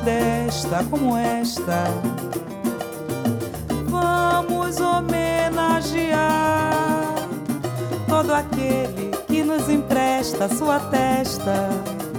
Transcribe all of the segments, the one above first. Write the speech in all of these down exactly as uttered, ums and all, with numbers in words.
modesta como esta. Vamos homenagear todo aquele que nos empresta sua testa,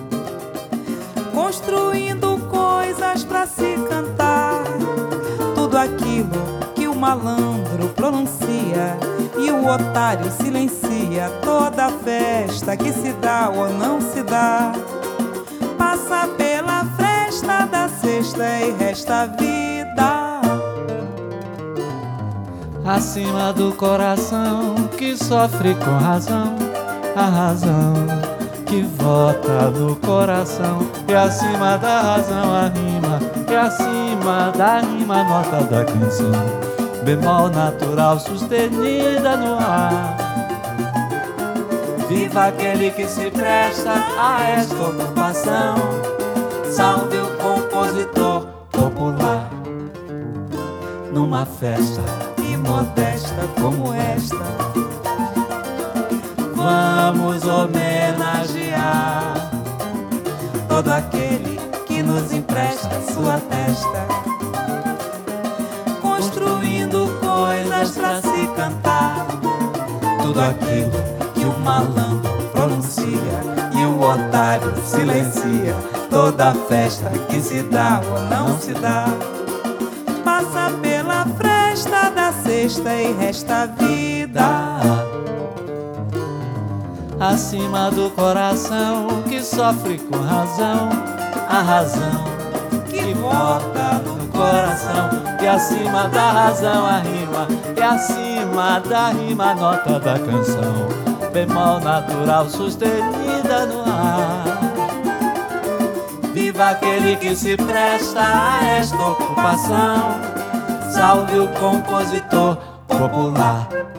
construindo coisas pra se cantar. Tudo aquilo que o malandro pronuncia e o otário silencia. Toda festa que se dá ou não se dá passa pela fresta da cesta e resta vida. Acima do coração que sofre com razão, a razão que vota no coração. E acima da razão a rima, e acima da rima a nota da canção, bemol natural sustenida no ar. Viva aquele que se presta a esta ocupação, salve o compositor popular. Numa festa Modesta como esta, vamos homenagear todo aquele que nos empresta sua testa, construindo coisas pra se cantar. Tudo aquilo que o malandro pronuncia e o otário silencia. Toda festa que se dá ou não se dá passa pela fresta da cesta e resta vida. Acima do coração que sofre com razão, a razão que vota no coração. E acima da razão a rima, e acima da rima a nota da canção, bemol natural sustenida no ar. Viva aquele que se presta a esta ocupação, salve o compositor popular.